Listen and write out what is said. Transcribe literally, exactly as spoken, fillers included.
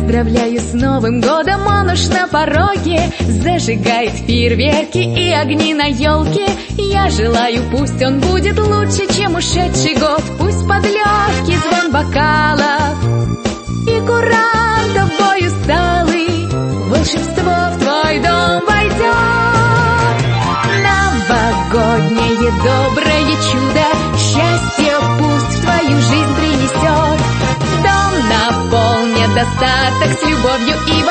Поздравляю с Новым годом, он уж на пороге, зажигает фейерверки и огни на елке. Я желаю, пусть он будет лучше, чем ушедший год. Пусть под легкий звон бокалов и курантов бой усталый волшебство в твой дом войдет. Новогоднее доброе чудо счастье пусть в твою жизнь принесет. Дом наполнен достаток с любовью и